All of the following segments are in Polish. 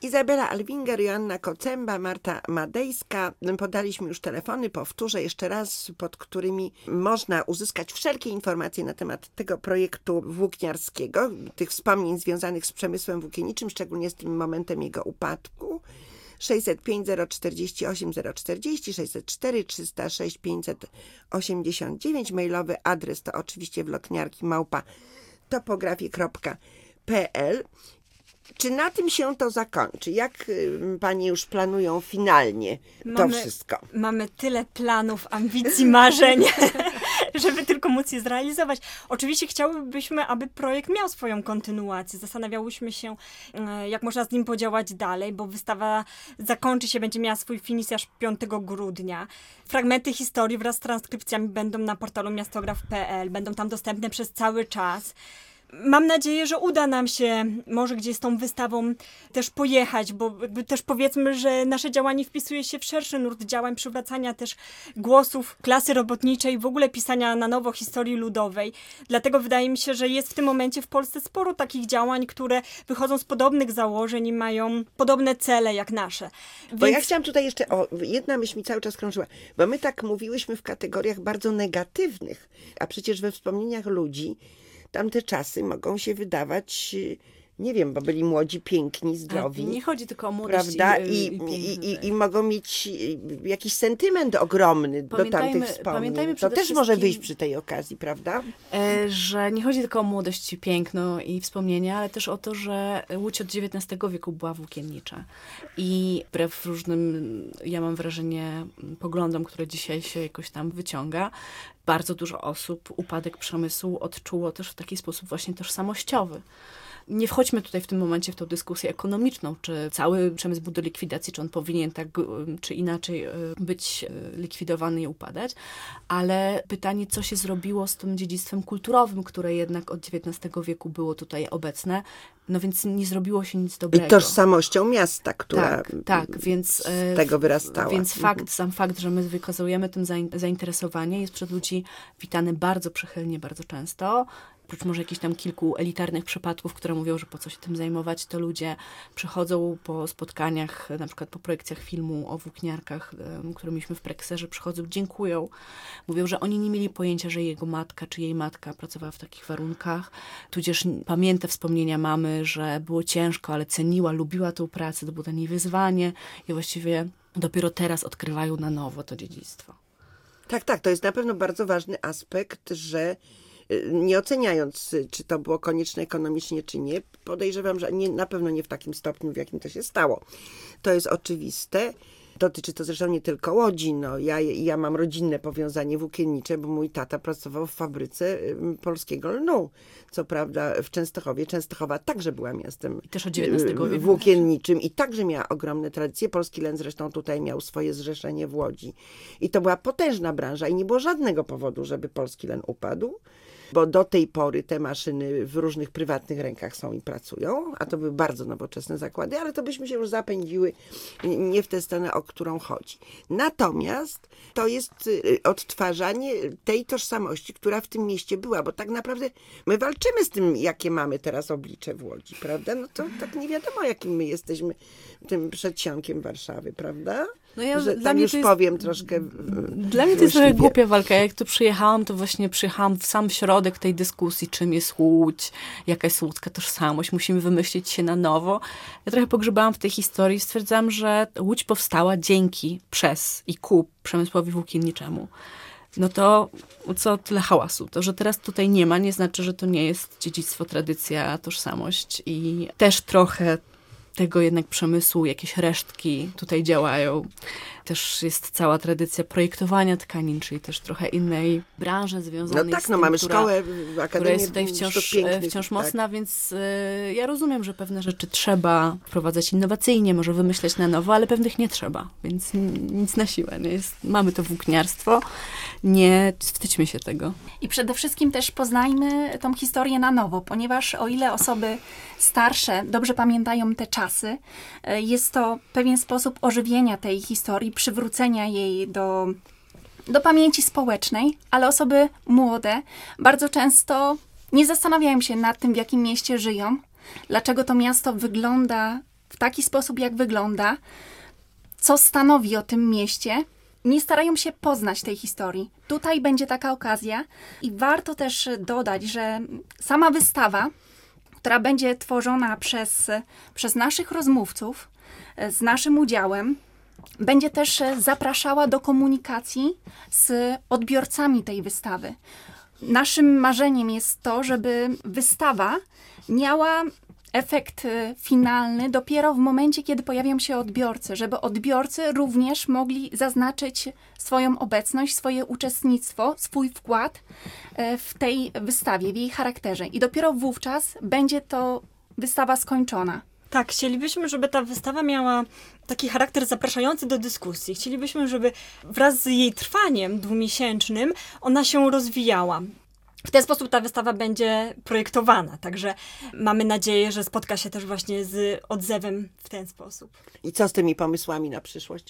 Izabela Alwinger, Joanna Kocemba, Marta Madejska. Podaliśmy już telefony, powtórzę jeszcze raz, pod którymi można uzyskać wszelkie informacje na temat tego projektu włókniarskiego, tych wspomnień związanych z przemysłem włókienniczym, szczególnie z tym momentem jego upadku. 605 048 040, 604 306 589. Mailowy adres to oczywiście wlotniarki@topografii.pl. Czy na tym się to zakończy? Jak panie już planują finalnie to wszystko? Mamy tyle planów, ambicji, marzeń, żeby tylko móc je zrealizować. Oczywiście chciałybyśmy, aby projekt miał swoją kontynuację. Zastanawiałyśmy się, jak można z nim podziałać dalej, bo wystawa zakończy się, będzie miała swój finisz aż 5 grudnia. Fragmenty historii wraz z transkrypcjami będą na portalu miastograf.pl, będą tam dostępne przez cały czas. Mam nadzieję, że uda nam się może gdzieś z tą wystawą też pojechać, bo też powiedzmy, że nasze działanie wpisuje się w szerszy nurt działań przywracania też głosów klasy robotniczej, w ogóle pisania na nowo historii ludowej. Dlatego wydaje mi się, że jest w tym momencie w Polsce sporo takich działań, które wychodzą z podobnych założeń i mają podobne cele jak nasze. Bo ja chciałam tutaj jeszcze, jedna myśl mi cały czas krążyła, bo my tak mówiłyśmy w kategoriach bardzo negatywnych, a przecież we wspomnieniach ludzi tamte czasy mogą się wydawać, nie wiem, bo byli młodzi, piękni, zdrowi. Nie chodzi tylko o młodość, prawda? I mogą mieć jakiś sentyment ogromny do tamtych wspomnień. To też może wyjść przy tej okazji, prawda? Że nie chodzi tylko o młodość, piękno i wspomnienia, ale też o to, że Łódź od XIX wieku była włókiennicza. I wbrew różnym, ja mam wrażenie, poglądom, które dzisiaj się jakoś tam wyciąga, bardzo dużo osób upadek przemysłu odczuło też w taki sposób właśnie tożsamościowy. Nie wchodźmy tutaj w tym momencie w tą dyskusję ekonomiczną, czy cały przemysł był do likwidacji, czy on powinien tak czy inaczej być likwidowany i upadać, ale pytanie, co się zrobiło z tym dziedzictwem kulturowym, które jednak od XIX wieku było tutaj obecne, no więc nie zrobiło się nic dobrego. I tożsamością miasta, która więc, z tego wyrastała. Więc sam fakt, że my wykazujemy tym zainteresowanie, jest przez ludzi witany bardzo przychylnie, bardzo często. Oprócz może jakichś tam kilku elitarnych przypadków, które mówią, że po co się tym zajmować, to ludzie przychodzą po spotkaniach, na przykład po projekcjach filmu o włókniarkach, które mieliśmy w Prekserze, przychodzą, dziękują. Mówią, że oni nie mieli pojęcia, że jego matka czy jej matka pracowała w takich warunkach. Tudzież pamięta wspomnienia mamy, że było ciężko, ale ceniła, lubiła tę pracę, to było dla niej wyzwanie i właściwie dopiero teraz odkrywają na nowo to dziedzictwo. Tak, to jest na pewno bardzo ważny aspekt, że nie oceniając, czy to było konieczne ekonomicznie, czy nie, podejrzewam, że na pewno nie w takim stopniu, w jakim to się stało. To jest oczywiste. Dotyczy to zresztą nie tylko Łodzi. No, ja mam rodzinne powiązanie włókiennicze, bo mój tata pracował w fabryce polskiego lnu. Co prawda w Częstochowie. Częstochowa także była miastem I też od XIX wieku włókienniczym i także miała ogromne tradycje. Polski Len zresztą tutaj miał swoje zrzeszenie w Łodzi. I to była potężna branża i nie było żadnego powodu, żeby Polski Len upadł. Bo do tej pory te maszyny w różnych prywatnych rękach są i pracują, a to były bardzo nowoczesne zakłady, ale to byśmy się już zapędziły nie w tę stronę, o którą chodzi. Natomiast to jest odtwarzanie tej tożsamości, która w tym mieście była, bo tak naprawdę my walczymy z tym, jakie mamy teraz oblicze w Łodzi, prawda? No to tak nie wiadomo, jakim my jesteśmy tym przedsionkiem Warszawy, prawda? No ja, że tam już powiem troszkę. Dla mnie to jest trochę głupia walka. Jak tu przyjechałam, to właśnie przyjechałam w sam środek tej dyskusji, czym jest Łódź, jaka jest łódzka tożsamość, musimy wymyślić się na nowo. Ja trochę pogrzebałam w tej historii i stwierdzam, że Łódź powstała dzięki, przez i ku przemysłowi włókienniczemu. No to co tyle hałasu? To, że teraz tutaj nie ma, nie znaczy, że to nie jest dziedzictwo, tradycja, tożsamość i też trochę tego jednak przemysłu, jakieś resztki tutaj działają. Też jest cała tradycja projektowania tkanin, czyli też trochę innej branży związanej z tym, mamy szkołę, akademię, która jest tutaj wciąż mocna, więc ja rozumiem, że pewne rzeczy trzeba wprowadzać innowacyjnie, może wymyśleć na nowo, ale pewnych nie trzeba, więc nic na siłę. Nie jest, mamy to włókniarstwo, nie wstydźmy się tego. I przede wszystkim też poznajmy tą historię na nowo, ponieważ o ile osoby starsze dobrze pamiętają te czasy, jest to pewien sposób ożywienia tej historii, przywrócenia jej do pamięci społecznej, ale osoby młode bardzo często nie zastanawiają się nad tym, w jakim mieście żyją, dlaczego to miasto wygląda w taki sposób, jak wygląda, co stanowi o tym mieście, nie starają się poznać tej historii. Tutaj będzie taka okazja i warto też dodać, że sama wystawa, która będzie tworzona przez naszych rozmówców, z naszym udziałem, będzie też zapraszała do komunikacji z odbiorcami tej wystawy. Naszym marzeniem jest to, żeby wystawa miała efekt finalny dopiero w momencie, kiedy pojawią się odbiorcy, żeby odbiorcy również mogli zaznaczyć swoją obecność, swoje uczestnictwo, swój wkład w tej wystawie, w jej charakterze. I dopiero wówczas będzie to wystawa skończona. Tak, chcielibyśmy, żeby ta wystawa miała taki charakter zapraszający do dyskusji. Chcielibyśmy, żeby wraz z jej trwaniem dwumiesięcznym ona się rozwijała. W ten sposób ta wystawa będzie projektowana, także mamy nadzieję, że spotka się też właśnie z odzewem w ten sposób. I co z tymi pomysłami na przyszłość?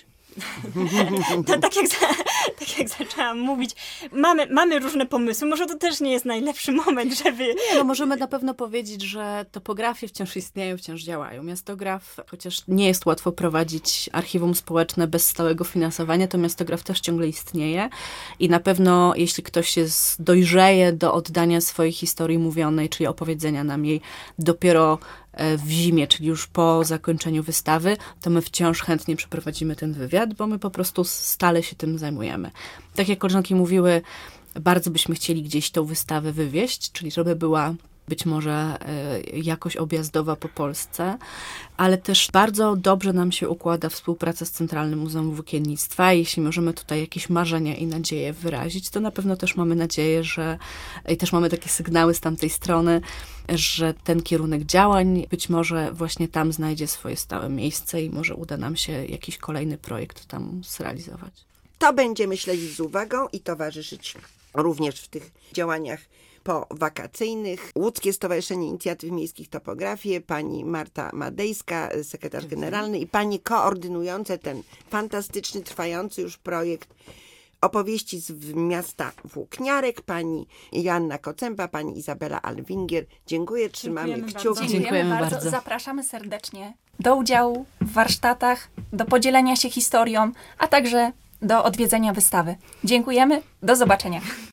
Tak jak zaczęłam mówić, mamy różne pomysły. Może to też nie jest najlepszy moment, żeby... Nie, no możemy na pewno powiedzieć, że topografie wciąż istnieją, wciąż działają. Miastograf, chociaż nie jest łatwo prowadzić archiwum społeczne bez stałego finansowania, to Miastograf też ciągle istnieje i na pewno jeśli ktoś dojrzeje do oddania swojej historii mówionej, czyli opowiedzenia nam jej dopiero w zimie, czyli już po zakończeniu wystawy, to my wciąż chętnie przeprowadzimy ten wywiad, bo my po prostu stale się tym zajmujemy. Tak jak koleżanki mówiły, bardzo byśmy chcieli gdzieś tą wystawę wywieźć, czyli żeby była być może jakoś objazdowa po Polsce, ale też bardzo dobrze nam się układa współpraca z Centralnym Muzeum Włókiennictwa. Jeśli możemy tutaj jakieś marzenia i nadzieje wyrazić, to na pewno też mamy nadzieję, że i też mamy takie sygnały z tamtej strony, że ten kierunek działań być może właśnie tam znajdzie swoje stałe miejsce i może uda nam się jakiś kolejny projekt tam zrealizować. To będziemy śledzić z uwagą i towarzyszyć również w tych działaniach powakacyjnych. Łódzkie Stowarzyszenie Inicjatyw Miejskich Topografii, pani Marta Madejska, sekretarz generalny i pani koordynujące ten fantastyczny, trwający już projekt opowieści z miasta Włókniarek, pani Joanna Kocęba, pani Izabela Alwinger. Dziękuję, trzymamy Dziękujemy kciuki. bardzo. Dziękujemy bardzo. Zapraszamy serdecznie do udziału w warsztatach, do podzielenia się historią, a także do odwiedzenia wystawy. Dziękujemy, do zobaczenia.